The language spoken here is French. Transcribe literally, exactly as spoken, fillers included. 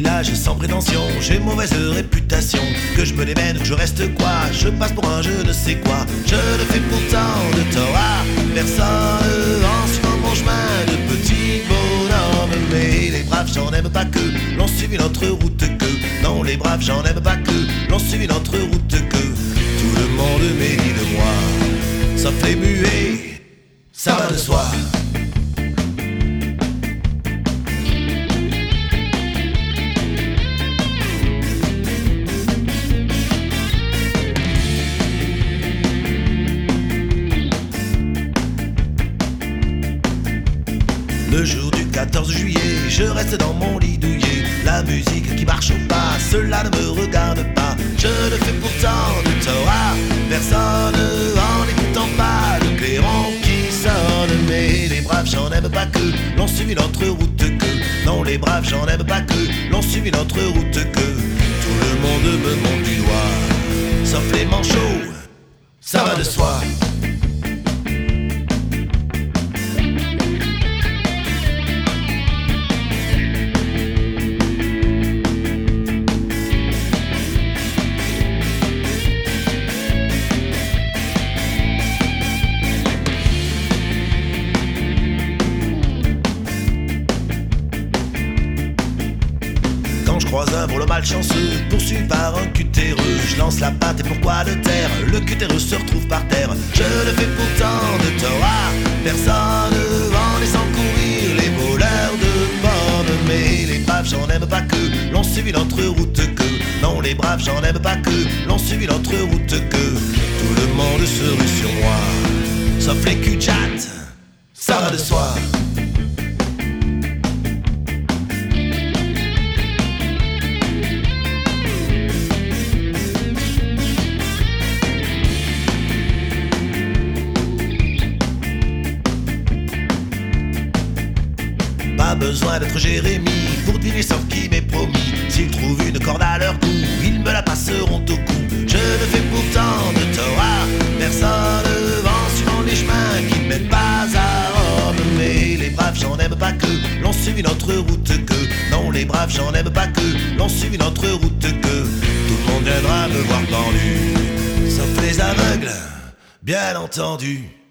village sans prétention, j'ai mauvaise réputation. Que je me démène, que je reste quoi, je passe pour un je ne sais quoi. Je ne fais pourtant de tort à personne en suivant mon chemin de petit bonhomme. Mais les braves j'en aime pas que l'on suivi notre route que. Non, les braves j'en aime pas que l'on suivi notre route que. Tout le monde médit de moi, sauf les muets, ça va de soi. Le jour du quatorze juillet, je reste dans mon lit douillet. La musique qui marche pas, cela ne me regarde pas. Je ne fais pourtant de tort à personne en n'écoutant pas le clairon qui sonne. Mais les braves j'en aime pas que l'on suivi notre route que. Non, les braves j'en aime pas que l'on suivi notre route que. Tout le monde me montre du doigt, sauf les manchots, ça va de soi. Quand je croise un vol malchanceux, poursuivi par un cutéreux, je lance la patte et pourquoi le taire? Le cutéreux se retrouve par terre. Je ne fais pourtant de tort à personne en laissant courir les voleurs de pommes. Mais les braves j'en aime pas que l'on suivi notre route que. Non, les braves j'en aime pas que l'on suivi notre route que. Tout le monde se rue sur moi, sauf les cul-de-jatte, ça va de soi. Pas besoin d'être Jérémie pour deviner ce qui m'est promis. S'ils trouvent une corde à leur cou, ils me la passeront au cou. Je ne fais pourtant de tort à personne en suivant les chemins qui ne mènent pas à Rome. Mais les braves j'en aime pas que l'on suivi notre route que. Non, les braves j'en aime pas que l'on suivi notre route que. Tout le monde viendra me voir pendu, sauf les aveugles, bien entendu.